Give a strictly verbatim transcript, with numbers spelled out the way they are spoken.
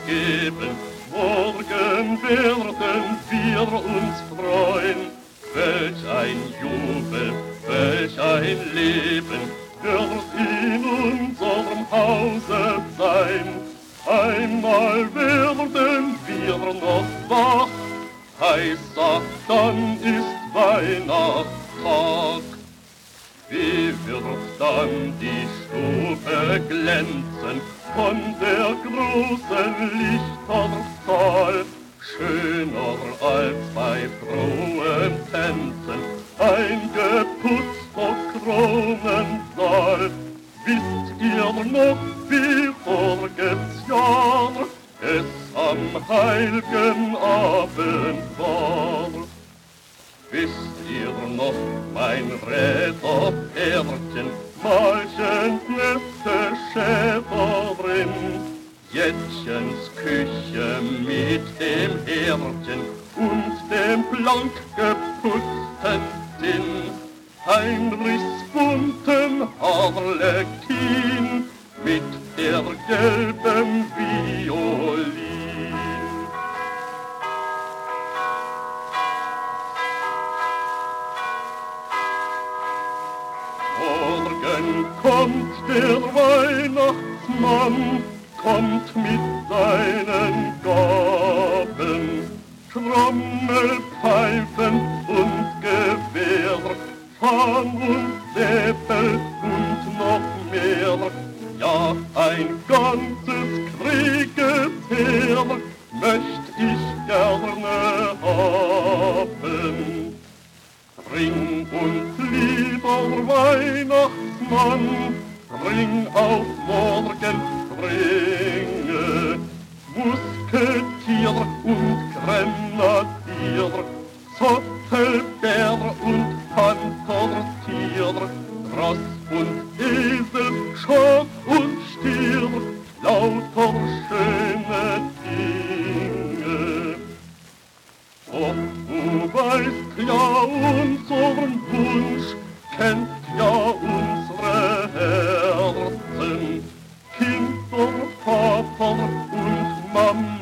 geben, morgen werden wir uns freuen. Welch ein Jubel, welch ein Leben wird in unserem Hause sein. Einmal werden wir noch wach, heißer, dann ist Weihnachtstag. Wie wird dann die Stube glänzen von der großen Lichterzahl? Schöner als bei frohen Tänzen, ein geputzter Kronensaal. Wisst ihr noch, wie voriges Jahr es am heiligen Abend war? Wisst ihr noch, mein Räderpferdchen, manchen nette Schäferin, Jettchens Küche mit dem Herdchen und dem blank geputzten Tin, Heinrichs bunten Harlekin mit der gelben Violin. Morgen kommt der Weihnachtsmann, kommt mit seinen Gaben, Trommel, Pfeifen und Gewehr, Fahn und Säbel und noch mehr. Ja, ein ganzes Kriegesheer möcht ich gerne haben. Bring uns, lieber Weihnachtsmann, bring auf morgen, bringe Musketier und Grenadier, Zottelbär und Panthertier, Ross und Esel, Schaf und Stier, lauter schöne Dinge. Doch du weißt ja unseren Wunsch, kennt ja unsere Herzen, Kinder, Vater und Mama.